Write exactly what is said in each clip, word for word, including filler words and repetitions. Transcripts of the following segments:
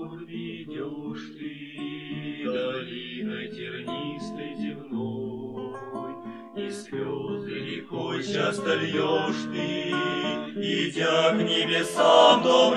скорбь идешь ты долиной тернистой земной, и слезы рекой часто льешь ты, идя к небесам, дом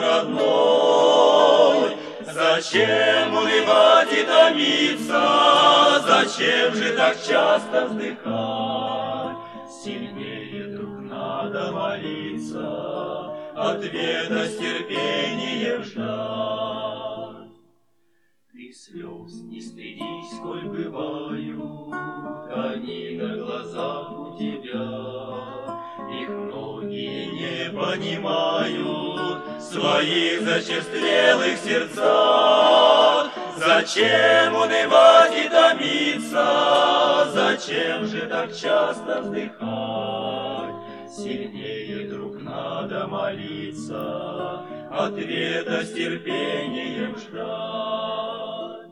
родной. Зачем унывать и томиться? Зачем же так часто вздыхать? Сильнее, друг, надо молиться, ответа с терпением ждать. Ты слез не стыдись, сколь бывают, они на глазах у тебя. Их многие не понимают в своих зачерствелых сердцах. Зачем унывать и томиться? Зачем же так часто вздыхать? Сильнее, друг, надо молиться, ответа с терпением ждать.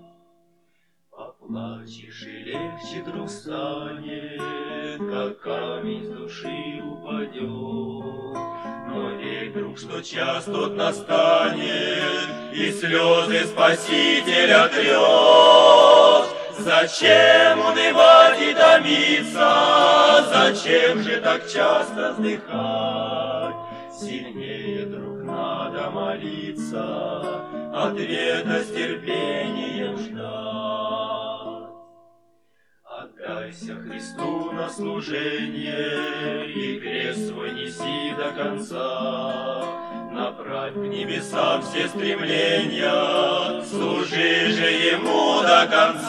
Поплачешь, и легче, друг, станет, как камень с души упадет. Но верь, друг, что час тот настанет, и слезы Спасителя трет. Зачем унывать и томиться? Зачем же так часто вздыхать? Сильнее, друг, надо молиться, ответа с терпением ждать. Отдайся Христу на служение, и крест свой неси до конца. Направь к небесам все стремления, служи же Ему до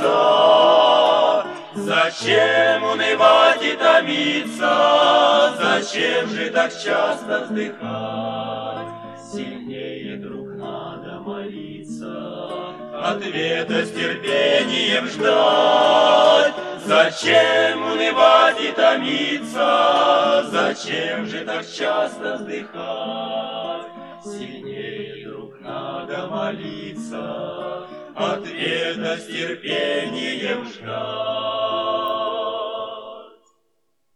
конца. Зачем унывать и томиться? Зачем же так часто вздыхать? Сильнее, друг, надо молиться, ответа с терпением ждать. Зачем унывать и томиться? Зачем же так часто вздыхать? Сильнее, друг, надо молиться, ответа с терпением ждать.